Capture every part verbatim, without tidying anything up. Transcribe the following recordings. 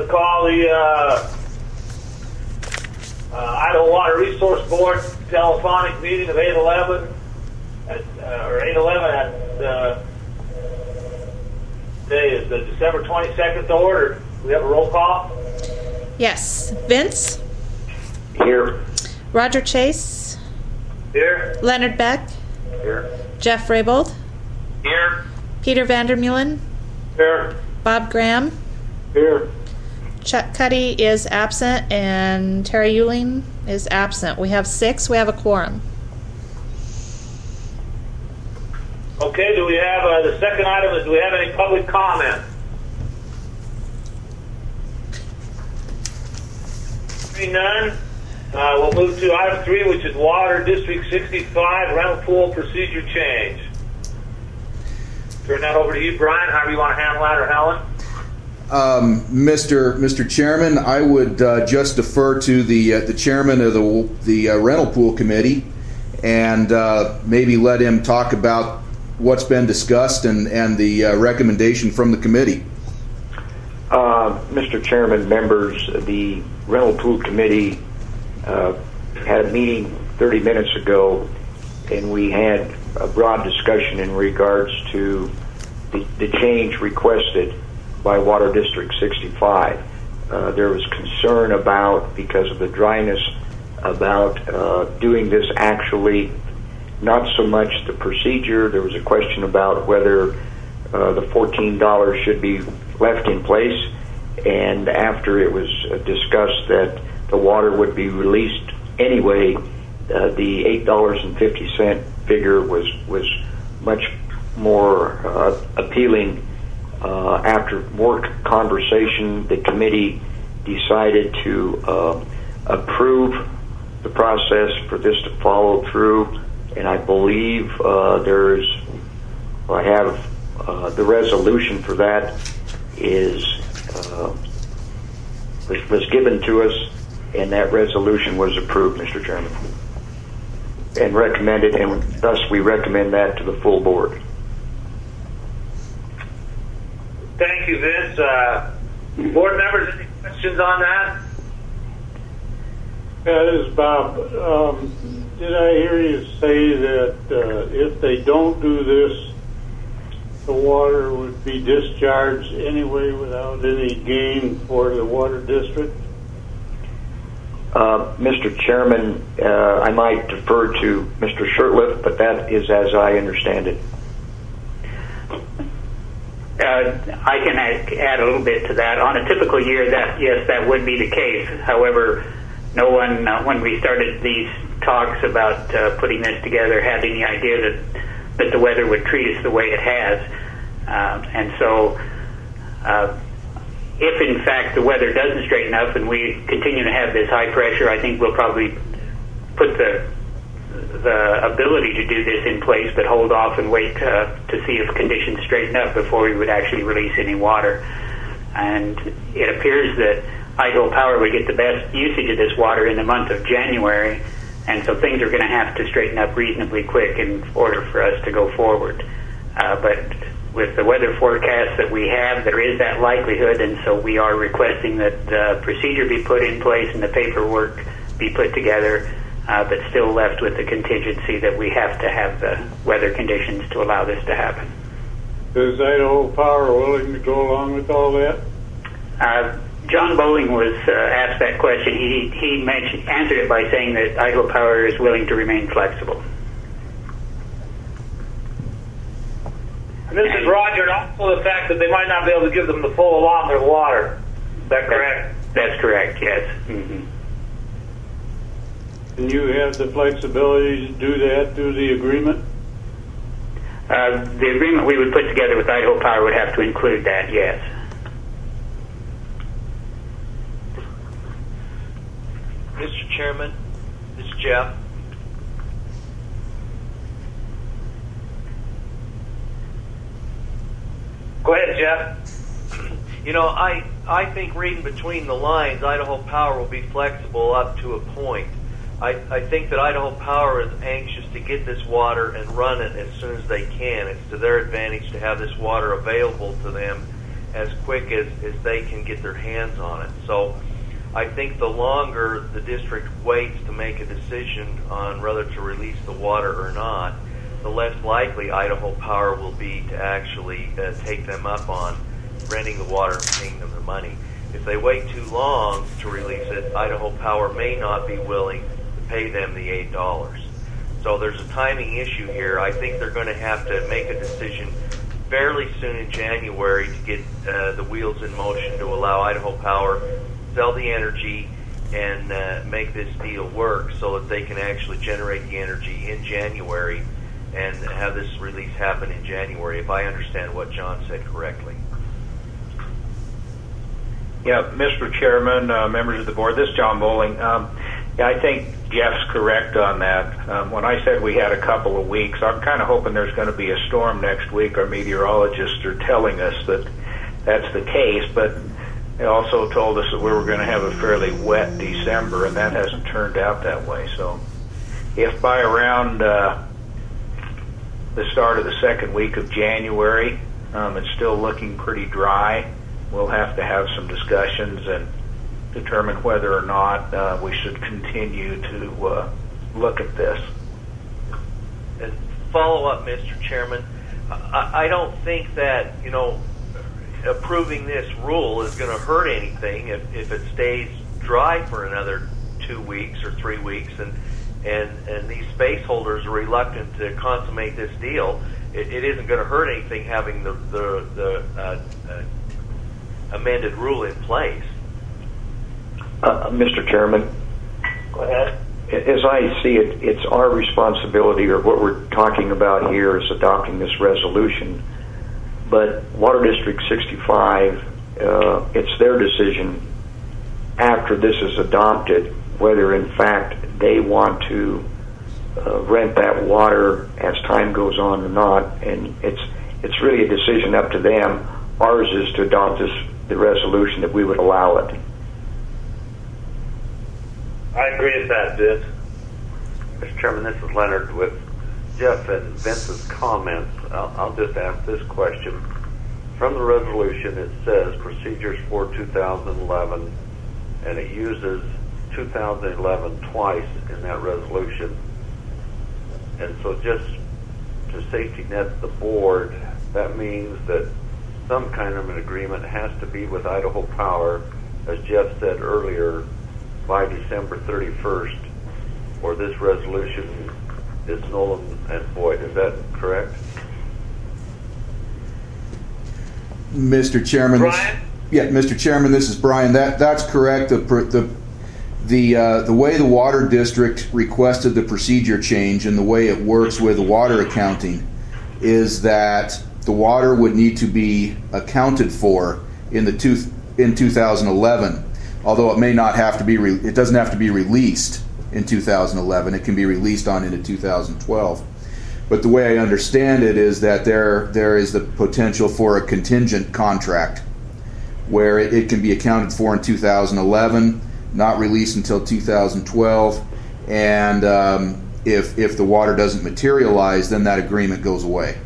to call the uh, uh, Idaho Water Resource Board telephonic meeting of eight eleven at, uh, or eight eleven at uh, today is the December twenty-second to order. We have a roll call. Yes. Vince? Here. Roger Chase? Here. Leonard Beck? Here. Jeff Raybold? Here. Peter Vandermeulen? Here. Bob Graham? Here. Chuck Cuddy is absent, and Terry Euling is absent. We have six. We have a quorum. Okay, do we have, uh, the second item is, do we have any public comment? Hearing none, uh, we'll move to item three, which is Water District sixty-five rental pool procedure change. Turn that over to you, Brian, however you want to handle that, or Helen. Um, Mister Mister Chairman, I would uh, just defer to the uh, the chairman of the the uh, rental pool committee, and uh, maybe let him talk about what's been discussed and and the uh, recommendation from the committee. Uh, Mister Chairman, members, the rental pool committee uh, had a meeting thirty minutes ago, and we had a broad discussion in regards to the, the change requested by Water District sixty-five. Uh, there was concern about, because of the dryness, about uh, doing this actually, not so much the procedure. There was a question about whether uh, the fourteen dollars should be left in place, and after it was uh, discussed that the water would be released anyway, uh, the eight dollars and fifty cent figure was, was much more uh, appealing. Uh, after more conversation, the committee decided to uh, approve the process for this to follow through, and I believe uh, there's, I have uh, the resolution for that is uh, was, was given to us, and that resolution was approved, Mister Chairman, and recommended, and thus we recommend that to the full board. Thank you, Vince. Uh, board members, any questions on that? Yeah, this is Bob. Um, did I hear you say that uh, if they don't do this, the water would be discharged anyway without any gain for the water district? Uh, Mister Chairman, uh, I might defer to Mister Shurtleff, but that is as I understand it. Uh, I can add, add a little bit to that. On a typical year, that yes, that would be the case. However, no one, uh, when we started these talks about uh, putting this together, had any idea that that the weather would treat us the way it has. Uh, and so, uh, if in fact the weather doesn't straighten up and we continue to have this high pressure, I think we'll probably put the the ability to do this in place, but hold off and wait uh, to see if conditions straighten up before we would actually release any water. And it appears that Idaho Power would get the best usage of this water in the month of January, and so things are going to have to straighten up reasonably quick in order for us to go forward. Uh, but with the weather forecast that we have, there is that likelihood, and so we are requesting that the procedure be put in place and the paperwork be put together, Uh, but still left with the contingency that we have to have the weather conditions to allow this to happen. Is Idaho Power willing to go along with all that? Uh, John Bowling was uh, asked that question. He he mentioned, answered it by saying that Idaho Power is willing to remain flexible. And this is Roger, and also the fact that they might not be able to give them the full allotment of water. Is that correct? That's, that's correct, yes. Mm-hmm. And you have the flexibility to do that through the agreement? Uh, the agreement we would put together with Idaho Power would have to include that, yes. Mister Chairman, this is Jeff. Go ahead, Jeff. You know, I, I think reading between the lines, Idaho Power will be flexible up to a point. I, I think that Idaho Power is anxious to get this water and run it as soon as they can. It's to their advantage to have this water available to them as quick as, as they can get their hands on it. So I think the longer the district waits to make a decision on whether to release the water or not, the less likely Idaho Power will be to actually uh, take them up on renting the water and paying them the money. If they wait too long to release it, Idaho Power may not be willing to pay them the eight dollars. So there's a timing issue here. I think they're going to have to make a decision fairly soon in January to get uh, the wheels in motion to allow Idaho Power to sell the energy and uh, make this deal work so that they can actually generate the energy in January and have this release happen in January, if I understand what John said correctly. Yeah, Mister Chairman, uh, members of the board, this is John Bowling. Um, yeah, I think Jeff's correct on that. Um, when I said we had a couple of weeks, I'm kind of hoping there's going to be a storm next week. Our meteorologists are telling us that that's the case, but they also told us that we were going to have a fairly wet December, and that hasn't turned out that way. So if by around uh, the start of the second week of January, um, it's still looking pretty dry, we'll have to have some discussions and determine whether or not uh, we should continue to uh, look at this. And follow up, Mister Chairman, I, I don't think that, you know, approving this rule is going to hurt anything if, if it stays dry for another two weeks or three weeks and and, and these space holders are reluctant to consummate this deal. It, it isn't going to hurt anything having the, the, the uh, uh, amended rule in place. Uh, Mister Chairman, Go ahead. As I see it, it's our responsibility, or what we're talking about here is adopting this resolution. But Water District sixty-five, uh, it's their decision after this is adopted whether in fact they want to uh, rent that water as time goes on or not. And it's it's really a decision up to them. Ours is to adopt this the resolution that we would allow it. I agree with that, Vince. Mister Chairman, this is Leonard. With Jeff and Vince's comments, I'll, I'll just ask this question. From the resolution, it says procedures for two thousand eleven, and it uses two thousand eleven twice in that resolution. And so just to safety net the board, that means that some kind of an agreement has to be with Idaho Power, as Jeff said earlier, by December thirty-first, or this resolution is null and void. Is that correct? Mister Chairman, Brian? yeah, Mister Chairman, this is Brian. That that's correct. The the the uh, the way the Water District requested the procedure change and the way it works with the water accounting is that the water would need to be accounted for in the two, in two thousand eleven. Although it may not have to be, re- it doesn't have to be released in two thousand eleven. It can be released on into two thousand twelve. But the way I understand it is that there there is the potential for a contingent contract where it, it can be accounted for in two thousand eleven, not released until two thousand twelve, and um, if if the water doesn't materialize, then that agreement goes away.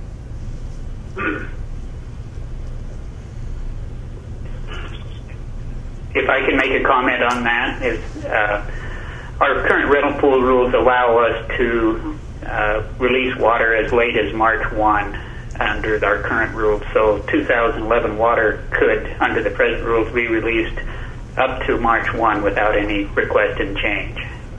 If I can make a comment on that, is uh, our current rental pool rules allow us to uh, release water as late as March first under our current rules. So two thousand eleven water could, under the present rules, be released up to March first without any request and change.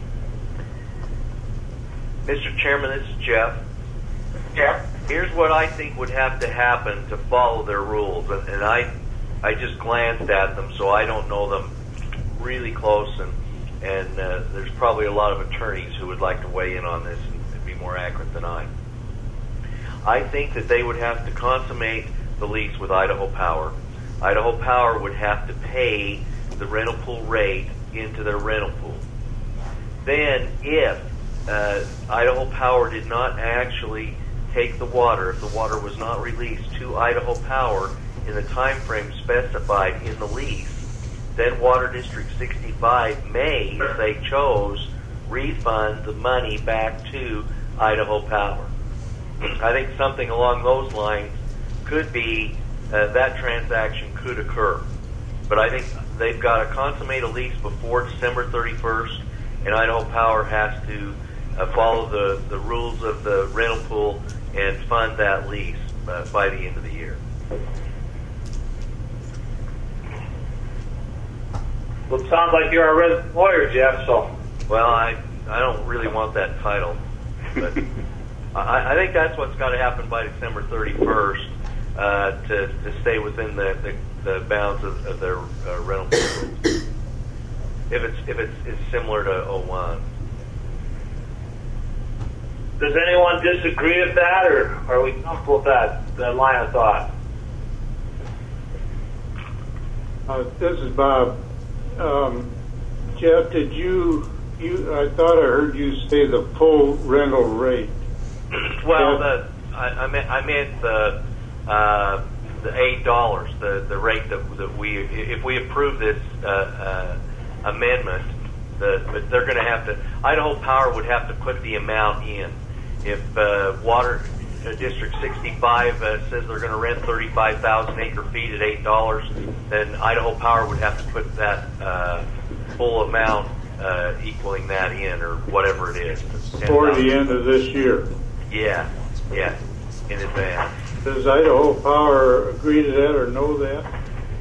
Mister Chairman, this is Jeff. Jeff? Here's what I think would have to happen to follow their rules, and, and I I just glanced at them, so I don't know them really close, and and uh, there's probably a lot of attorneys who would like to weigh in on this and, and be more accurate than I. I think that they would have to consummate the lease with Idaho Power. Idaho Power would have to pay the rental pool rate into their rental pool. Then, if uh, Idaho Power did not actually take the water, if the water was not released to Idaho Power in the time frame specified in the lease, then Water District sixty-five may, if they chose, refund the money back to Idaho Power. I think something along those lines could be, uh, that transaction could occur. But I think they've got to consummate a lease before December thirty-first, and Idaho Power has to uh, follow the, the rules of the rental pool and fund that lease uh, by the end of the year. Well, it sounds like you're a resident lawyer, Jeff, so. Well, I, I don't really want that title, but I, I think that's what's got to happen by December thirty-first uh, to, to stay within the, the, the bounds of, of their uh, rental pool rules. If it's, if it's, it's similar to oh one. Does anyone disagree with that, or are we comfortable with that, that line of thought? Uh, this is Bob. Um, Jeff, did you, you, I thought I heard you say the full rental rate. Well, Jeff? the, I, I meant, I meant the, uh, the eight dollars, the, the rate that, that we, if we approve this, uh, uh, amendment, the, but they're going to have to, Idaho Power would have to put the amount in. If, uh, Water uh, District sixty-five uh, says they're going to rent thirty-five thousand acre feet at eight dollars, then Idaho Power would have to put that uh, full amount uh, equaling that in, or whatever it is. For the end of this year. Yeah, yeah, in advance. Does Idaho Power agree to that or know that?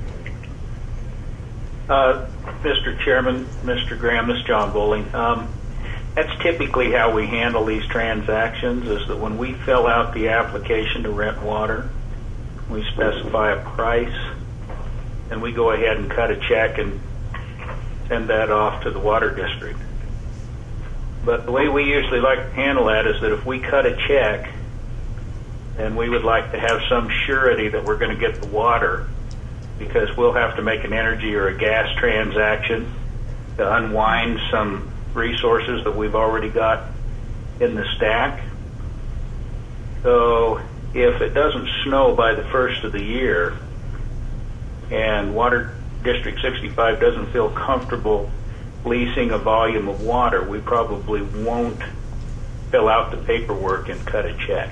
Uh, Mister Chairman, Mister Graham, this is John Bowling. Um, that's typically how we handle these transactions, is that when we fill out the application to rent water, we specify a price, and we go ahead and cut a check and send that off to the water district. But the way we usually like to handle that is that if we cut a check, then we would like to have some surety that we're going to get the water, because we'll have to make an energy or a gas transaction to unwind some resources that we've already got in the stack. So if it doesn't snow by the first of the year and Water District sixty-five doesn't feel comfortable leasing a volume of water, we probably won't fill out the paperwork and cut a check.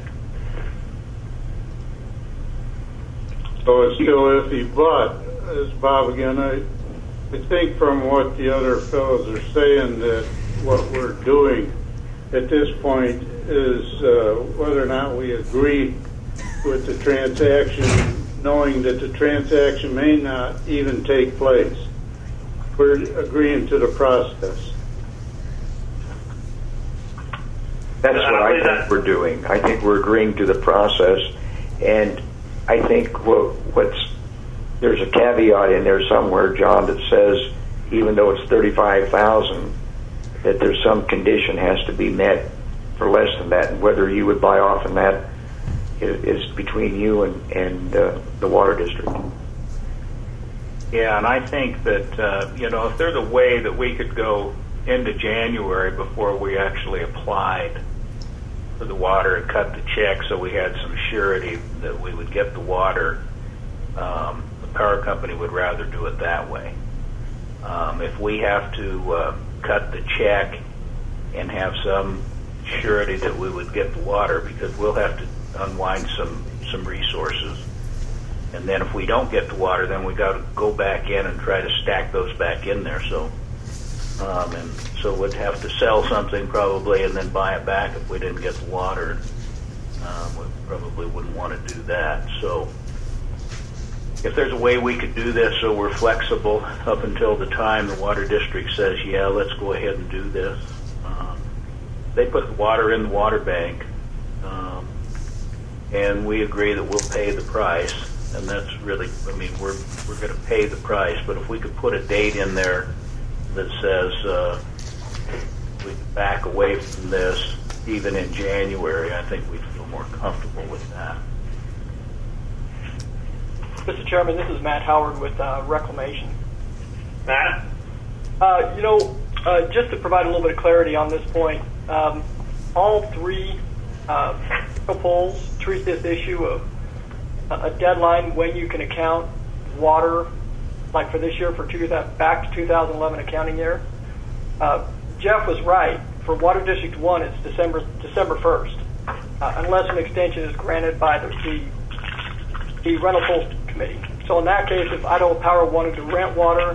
So it's still iffy, but, as Bob again, I, I think from what the other fellows are saying, that what we're doing at this point is uh, whether or not we agree with the transaction, knowing that the transaction may not even take place. We're agreeing to the process. That's what I think we're doing. I think we're agreeing to the process, and I think what, what's there's a caveat in there somewhere, John, that says even though it's thirty-five thousand, that there's some condition has to be met for less than that, and whether you would buy off on that is, is between you and and uh, the water district. Yeah, and I think that uh, you know, if there's a way that we could go into January before we actually applied for the water and cut the check, so we had some surety that we would get the water. Um, the power company would rather do it that way. Um, if we have to uh, cut the check and have some surety that we would get the water, because we'll have to unwind some some resources, and then if we don't get the water, then we got to go back in and try to stack those back in there. So. Um, and so we'd have to sell something probably and then buy it back if we didn't get the water. Um, we probably wouldn't want to do that. So if there's a way we could do this so we're flexible up until the time the water district says, yeah, let's go ahead and do this. Um, they put the water in the water bank, um, and we agree that we'll pay the price. And that's really, I mean, we're, we're going to pay the price. But if we could put a date in there that says uh, we can back away from this even in January, I think we'd feel more comfortable with that. Mister Chairman, this is Matt Howard with uh, Reclamation. Matt? Uh, you know, uh, just to provide a little bit of clarity on this point, um, all three uh, polls treat this issue of a deadline when you can account water, like for this year, for two, back to two thousand eleven accounting year. Uh, Jeff was right. For Water District one, it's December December first, uh, unless an extension is granted by the, the, the rental pool committee. So in that case, if Idaho Power wanted to rent water,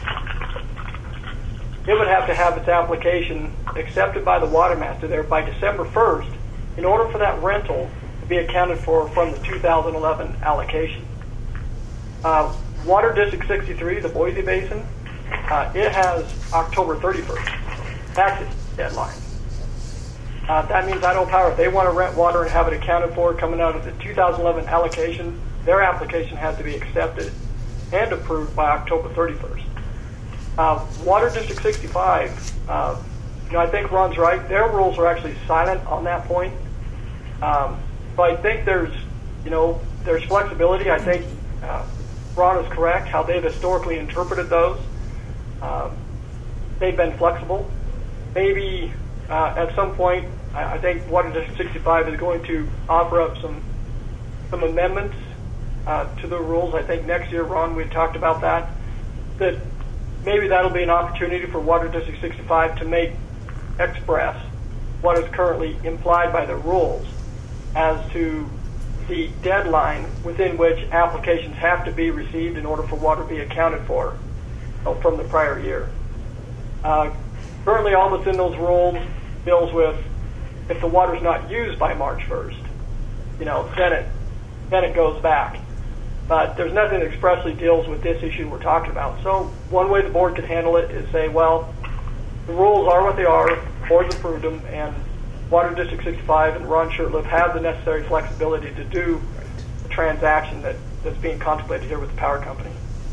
it would have to have its application accepted by the water master there by December first in order for that rental to be accounted for from the two thousand eleven allocation. Uh, Water District sixty-three, the Boise Basin, uh, it has October thirty-first. That's its deadline. Uh, that means Idaho Power, if they want to rent water and have it accounted for coming out of the two thousand eleven allocation, their application has to be accepted and approved by October thirty-first. Uh, Water District sixty-five, uh, you know, I think Ron's right. Their rules are actually silent on that point. Um, but I think there's, you know, there's flexibility. I think uh, Ron is correct how they've historically interpreted those. Um, they've been flexible. Maybe uh, at some point, I, I think Water District sixty-five is going to offer up some some amendments uh, to the rules. I think next year, Ron, we had talked about that. That maybe that'll be an opportunity for Water District sixty-five to make express what is currently implied by the rules as to the deadline within which applications have to be received in order for water to be accounted for uh, from the prior year. Uh, currently, all that's in those rules deals with if the water is not used by March first, you know, then it then it goes back. But there's nothing that expressly deals with this issue we're talking about. So one way the board could handle it is say, well, the rules are what they are, the board's approved them, and Water District sixty-five and Ron Shurtleff have the necessary flexibility to do the transaction that, that's being contemplated here with the power company.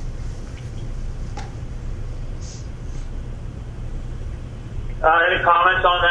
Uh, any comments on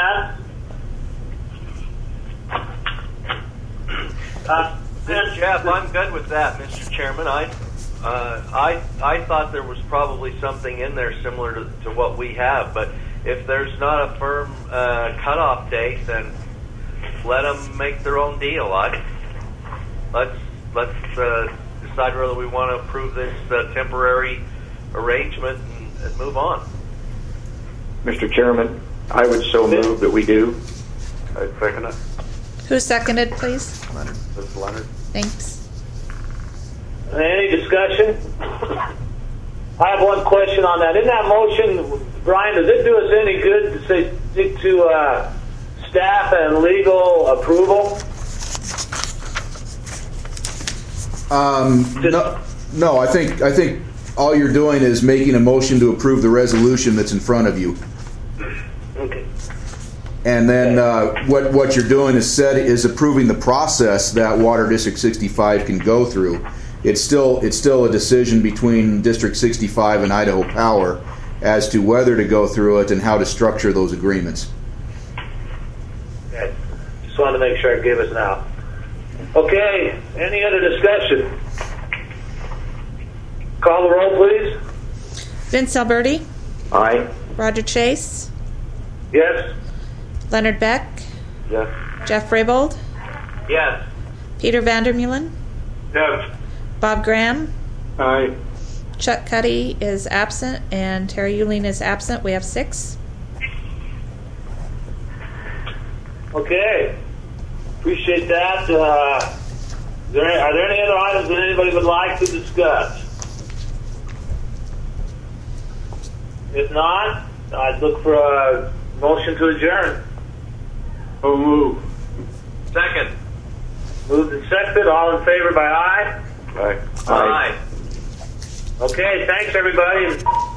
that? Uh, This, Jeff, I'm good with that, Mister Chairman. I, uh, I, I thought there was probably something in there similar to, to what we have, but if there's not a firm uh, cutoff date, then let them make their own deal. I, let's let's uh, decide whether we want to approve this uh, temporary arrangement and, and move on. Mister Chairman, I would so move that we do. I second it. Who seconded, please? Leonard. This is Leonard. Thanks. Any discussion? I have one question on that. In that motion, Brian, does it do us any good to say stick to uh, staff and legal approval? Um, no, no. I think I think all you're doing is making a motion to approve the resolution that's in front of you. Okay. And then uh, what what you're doing is set is approving the process that Water District sixty-five can go through. It's still it's still a decision between District sixty-five and Idaho Power as to whether to go through it and how to structure those agreements. Okay. Just wanted to make sure I gave us an out. Okay. Any other discussion? Call the roll, please. Vince Alberti. Aye. Roger Chase. Yes. Leonard Beck. Yes. Jeff Raybold. Yes. Peter Vandermeulen. Yes. Bob Graham. Aye. Chuck Cuddy is absent, and Terry Euling is absent. We have six. Okay. Appreciate that. Uh, is there any, are there any other items that anybody would like to discuss? If not, I'd look for a motion to adjourn. So move. Second. Moved and seconded. All in favor by aye? Aye. Aye. Okay, thanks everybody.